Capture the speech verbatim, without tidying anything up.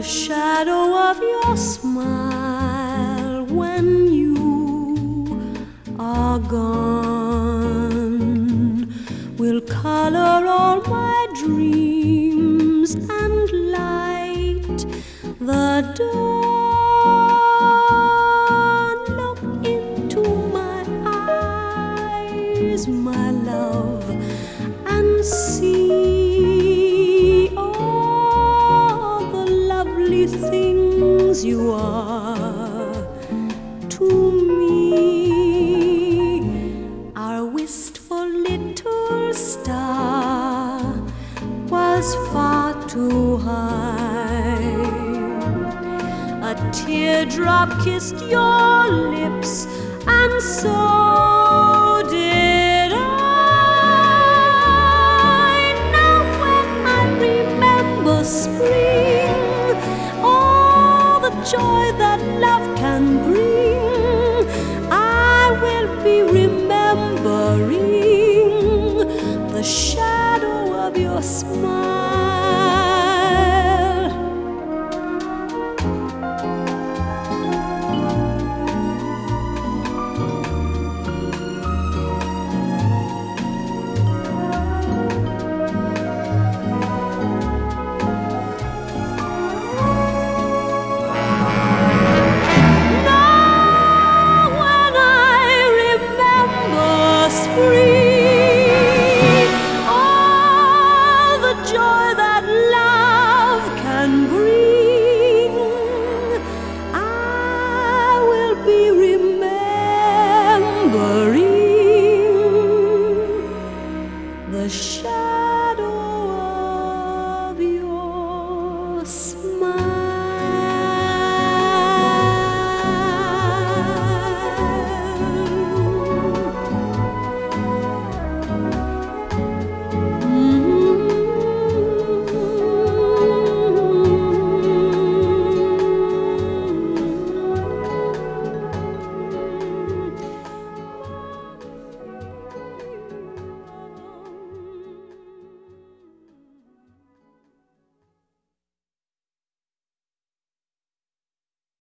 shadow of your smile when you are gone will color all my dreams and light the dawn. Look into my eyes, my love, and see all the lovely things you are to me. Our wistful little star was far too high. A teardrop kissed your lips, and so did I. Now when I remember spring, all the joy that love can bring, I will be remembering the shadow of your smile. Spring, all the joy that love can bring, I will be remembering the shadow